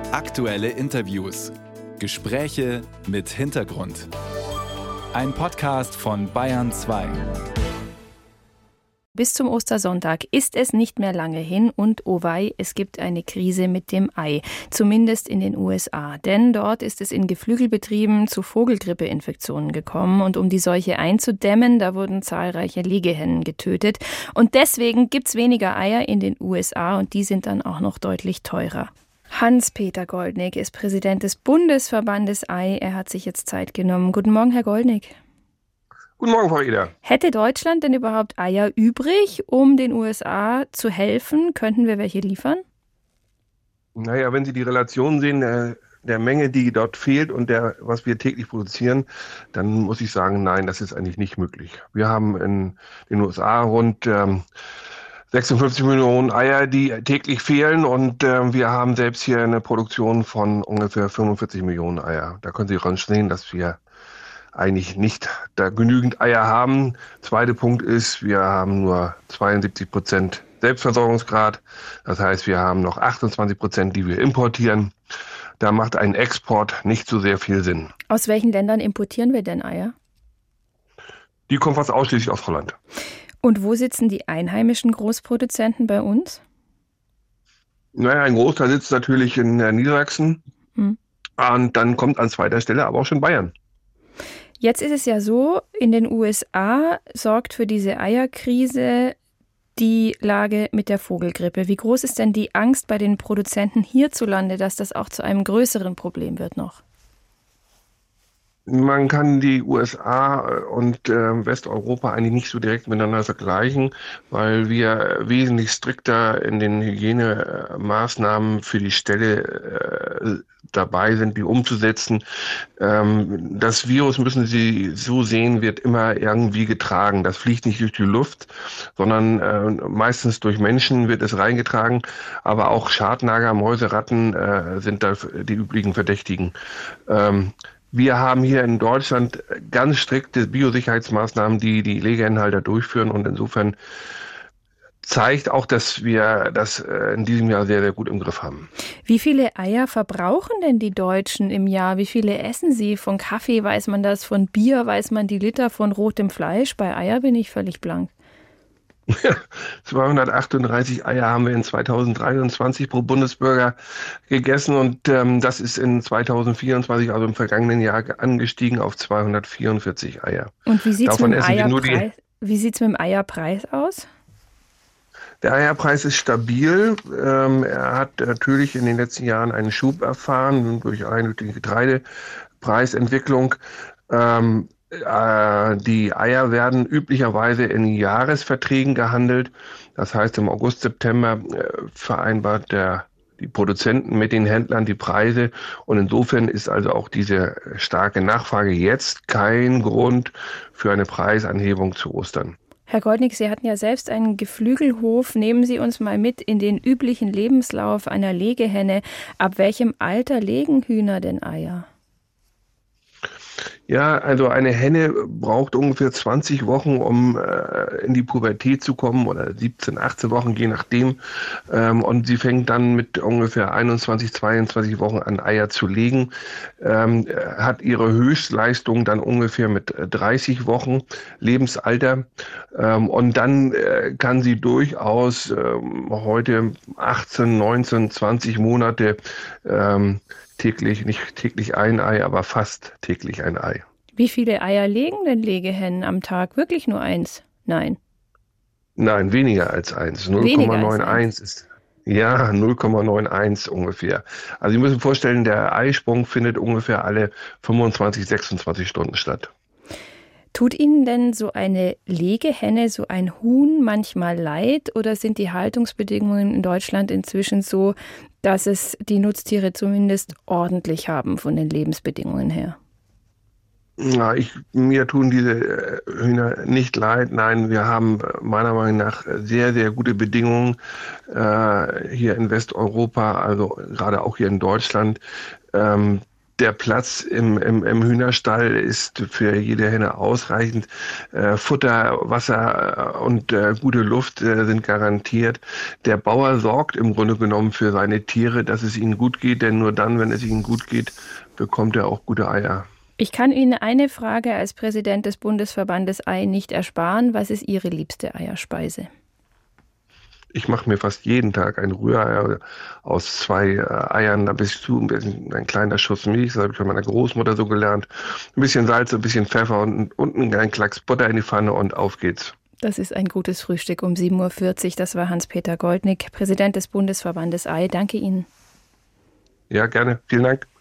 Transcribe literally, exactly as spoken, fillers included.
Aktuelle Interviews. Gespräche mit Hintergrund. Ein Podcast von Bayern zwei. Bis zum Ostersonntag ist es nicht mehr lange hin und oh wei, es gibt eine Krise mit dem Ei, zumindest in den U S A. Denn dort ist es in Geflügelbetrieben zu Vogelgrippeinfektionen gekommen und um die Seuche einzudämmen, da wurden zahlreiche Legehennen getötet. Und deswegen gibt's weniger Eier in den U S A und die sind dann auch noch deutlich teurer. Hans-Peter Goldnick ist Präsident des Bundesverbandes Ei. Er hat sich jetzt Zeit genommen. Guten Morgen, Herr Goldnick. Guten Morgen, Frau Eder. Hätte Deutschland denn überhaupt Eier übrig, um den U S A zu helfen? Könnten wir welche liefern? Naja, wenn Sie die Relation sehen, der, der Menge, die dort fehlt und der, was wir täglich produzieren, dann muss ich sagen, nein, das ist eigentlich nicht möglich. Wir haben in den U S A rund ähm, sechsundfünfzig Millionen Eier, die täglich fehlen und äh, wir haben selbst hier eine Produktion von ungefähr fünfundvierzig Millionen Eier. Da können Sie schon sehen, dass wir eigentlich nicht da genügend Eier haben. Zweiter Punkt ist, wir haben nur zweiundsiebzig Prozent Selbstversorgungsgrad. Das heißt, wir haben noch achtundzwanzig Prozent, die wir importieren. Da macht ein Export nicht so sehr viel Sinn. Aus welchen Ländern importieren wir denn Eier? Die kommen fast ausschließlich aus Holland. Und wo sitzen die einheimischen Großproduzenten bei uns? Naja, ein Großteil sitzt natürlich in äh, Niedersachsen. Hm. Und dann kommt an zweiter Stelle aber auch schon Bayern. Jetzt ist es ja so, in den U S A sorgt für diese Eierkrise die Lage mit der Vogelgrippe. Wie groß ist denn die Angst bei den Produzenten hierzulande, dass das auch zu einem größeren Problem wird noch? Man kann die U S A und äh, Westeuropa eigentlich nicht so direkt miteinander vergleichen, weil wir wesentlich strikter in den Hygienemaßnahmen für die Ställe äh, dabei sind, die umzusetzen. Ähm, das Virus, müssen Sie so sehen, wird immer irgendwie getragen. Das fliegt nicht durch die Luft, sondern äh, meistens durch Menschen wird es reingetragen. Aber auch Schadnager, Mäuse, Ratten äh, sind da die üblichen Verdächtigen. Ähm, Wir haben hier in Deutschland ganz strikte Biosicherheitsmaßnahmen, die die Legehennenhalter durchführen und insofern zeigt auch, dass wir das in diesem Jahr sehr, sehr gut im Griff haben. Wie viele Eier verbrauchen denn die Deutschen im Jahr? Wie viele essen sie? Von Kaffee weiß man das, von Bier weiß man die Liter, von rotem Fleisch. Bei Eier bin ich völlig blank. zweihundertachtunddreißig Eier haben wir in zweitausenddreiundzwanzig pro Bundesbürger gegessen und ähm, das ist in zweitausendvierundzwanzig, also im vergangenen Jahr, angestiegen auf zweihundertvierundvierzig Eier. Und wie sieht es mit, Eierpreis, wie sieht's mit dem Eierpreis aus? Der Eierpreis ist stabil. Ähm, er hat natürlich in den letzten Jahren einen Schub erfahren durch eine durch die Getreidepreisentwicklung. Ähm, Die Eier werden üblicherweise in Jahresverträgen gehandelt. Das heißt, im August, September vereinbart der, die Produzenten mit den Händlern die Preise. Und insofern ist also auch diese starke Nachfrage jetzt kein Grund für eine Preisanhebung zu Ostern. Herr Goldnick, Sie hatten ja selbst einen Geflügelhof. Nehmen Sie uns mal mit in den üblichen Lebenslauf einer Legehenne. Ab welchem Alter legen Hühner denn Eier? Ja, also eine Henne braucht ungefähr zwanzig Wochen, um äh, in die Pubertät zu kommen, oder siebzehn, achtzehn Wochen, je nachdem. Ähm, und sie fängt dann mit ungefähr einundzwanzig, zweiundzwanzig Wochen an, Eier zu legen, ähm, hat ihre Höchstleistung dann ungefähr mit dreißig Wochen Lebensalter. Ähm, und dann äh, kann sie durchaus ähm, heute achtzehn, neunzehn, zwanzig Monate ähm, täglich, nicht täglich ein Ei, aber fast täglich ein Ei. Wie viele Eier legen denn Legehennen am Tag? Wirklich nur eins? Nein. Nein, weniger als eins. null Komma einundneunzig ist, ja, null Komma einundneunzig ungefähr. Also Sie müssen sich vorstellen, der Eisprung findet ungefähr alle fünfundzwanzig, sechsundzwanzig Stunden statt. Tut Ihnen denn so eine Legehenne, so ein Huhn manchmal leid oder sind die Haltungsbedingungen in Deutschland inzwischen so, dass es die Nutztiere zumindest ordentlich haben von den Lebensbedingungen her? Ja, ich, mir tun diese Hühner nicht leid. Nein, wir haben meiner Meinung nach sehr, sehr gute Bedingungen äh, hier in Westeuropa, also gerade auch hier in Deutschland. Ähm, Der Platz im, im, im Hühnerstall ist für jede Henne ausreichend. Äh, Futter, Wasser und äh, gute Luft äh, sind garantiert. Der Bauer sorgt im Grunde genommen für seine Tiere, dass es ihnen gut geht, denn nur dann, wenn es ihnen gut geht, bekommt er auch gute Eier. Ich kann Ihnen eine Frage als Präsident des Bundesverbandes Ei nicht ersparen. Was ist Ihre liebste Eierspeise? Ich mache mir fast jeden Tag ein Rührei aus zwei äh, Eiern, da bist du ein bisschen ein kleiner Schuss Milch, das habe ich von meiner Großmutter so gelernt. Ein bisschen Salz, ein bisschen Pfeffer und unten ein Klacks Butter in die Pfanne und auf geht's. Das ist ein gutes Frühstück um sieben Uhr vierzig. Das war Hans-Peter Goldnick, Präsident des Bundesverbandes Ei. Danke Ihnen. Ja, gerne. Vielen Dank.